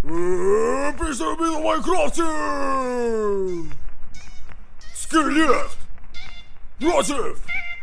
Представь на Майнкрафте! Скелет! Против!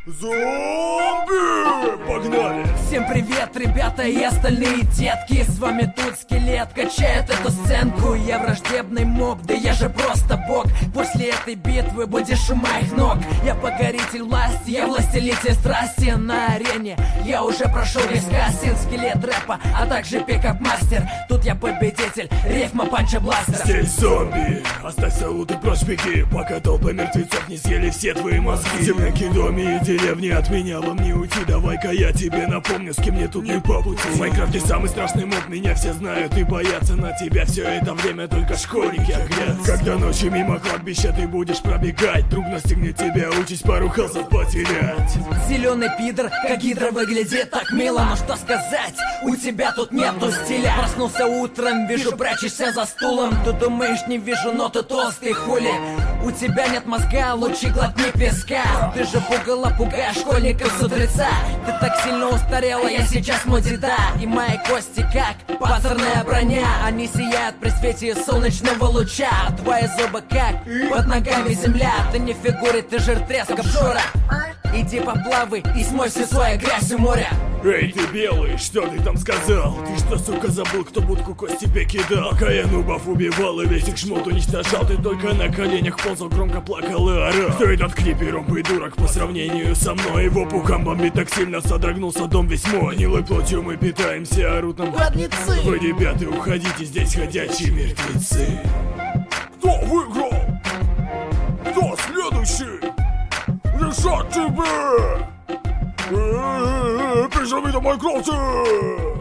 Зомби! Погнали! Всем привет, ребята и остальные детки. С вами тут скелет, качает эту сценку. Я враждебный моб, да я же просто бог. После этой битвы будешь у моих ног. Я покоритель власти, я властелитель страсти. На арене я уже прошел весь кастинг. Скелет рэпа, а также пикап-мастер. Тут я победитель, рифма панча бластер. Здесь зомби, оставь салут и прочь беги, пока толпа мертвецов не съели все твои мозги. Земляки, доме и деревни, от меня вам не уйти. Давай-ка я тебе напомню, с кем мне тут не по пути. В Майнкрафте самый страшный моб, меня все знают и боятся. На тебя все это время только школьники оглядятся. Когда ночью мимо кладбища ты будешь пробегать, друг настигнет тебя, учись пару хелсов потерять. Зеленый пидор, как гидра выглядит так мило. Но что сказать, у тебя тут нету стиля. Проснулся утром, вижу, прячешься за стулом. Ты думаешь, не вижу, но ты толстый хули. У тебя нет мозга, лучше глотни песка. Ты же пугало пугаешь школьников с утреца. Ты так сильно устарела, я сейчас мой деда. И мои кости как панцирная броня. Они сияют при свете солнечного луча. Твои зубы как под ногами земля. Ты не в фигуре, ты жир треска обжора. Иди поплавай и смой всю свою грязь у моря. Эй, ты белый, что ты там сказал? Ты что, сука, забыл, кто будку кость тебе кидал? Пока я нубов убивал и весь их шмот уничтожал, ты только на коленях ползал, громко плакал и орал. Кто этот клипером придурок по сравнению со мной? Его пухом бомбит так сильно, содрогнулся дом весь мой. Гнилой плотью мы питаемся, орут нам Блудницы. Вы, ребята, уходите, здесь ходячие мертвецы. Кто выиграл? Кто следующий? Решать тебе! Прижми на Майнкрафте!